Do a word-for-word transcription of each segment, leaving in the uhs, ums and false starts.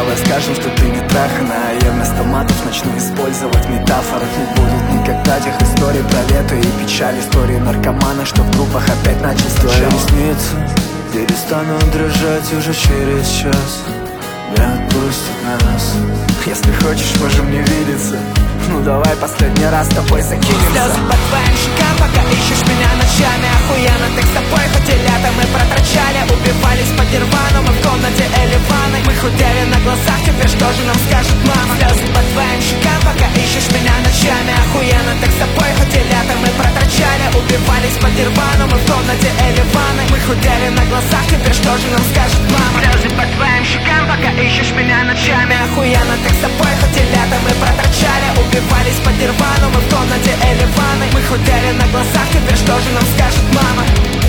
Давай скажем, что ты не трахана, а я вместо матов начну использовать метафоры. Не будет никогда тех историй про лето и печаль, истории наркомана, что в группах опять начал сначала. Твои ресницы перестанут дрожать уже через час. Не отпустит нас. Если хочешь, можем не видеться. Ну давай последний раз с тобой закинемся. Слезы по твоим щекам, пока ищешь меня ночами. Охуенно так с тобой, хоть и лето мы протрачали. Убивались по дервану, мы в комнате или в ванной. Мы худели на глазах, теперь что же нам скажет мама? Слезы по твоим щекам, пока ищешь меня ночами. Охуенно так с тобой, хоть и лето мы протрачали. Убивались по дервану, мы в комнате или в ванной. Мы худели на глазах, теперь что же нам скажет мама? Слезы по твоим щекам, пока ищешь меня ночами. Охуенно так с тобой, хоть и лето мы протрачали. Убивались по дервану, мы в комнате или в ванной. Мы худели на глазах, теперь что же нам скажет мама?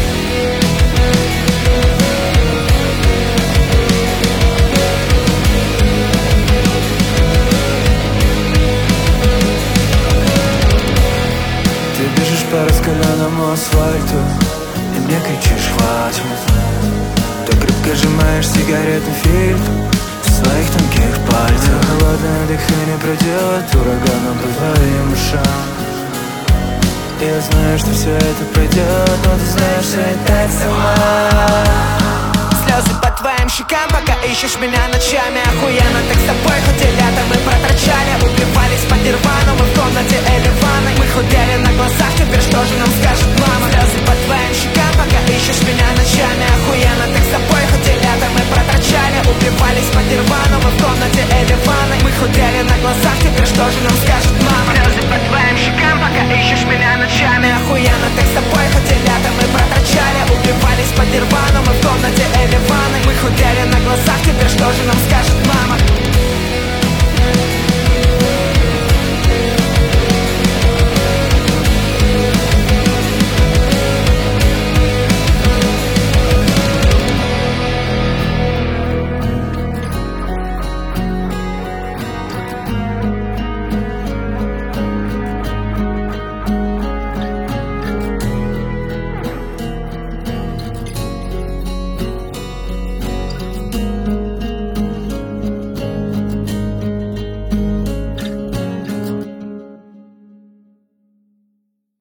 Ты бежишь по раскаленному асфальту и мне кричишь хватит. Так крепко сжимаешь сигаретный фильтр в своих тонких пальцах. Холодное дыхание проделает ураганом по твоим ушам. Я знаю, что все это пройдет, но ты знаешь, что и так сама. Слезы по твоим щекам, пока ищешь меня ночами. Охуенно так с тобой, хоть и лето мы протрачали. Убивались по дервану, мы в комнате или в ванной. Мы худели на глазах,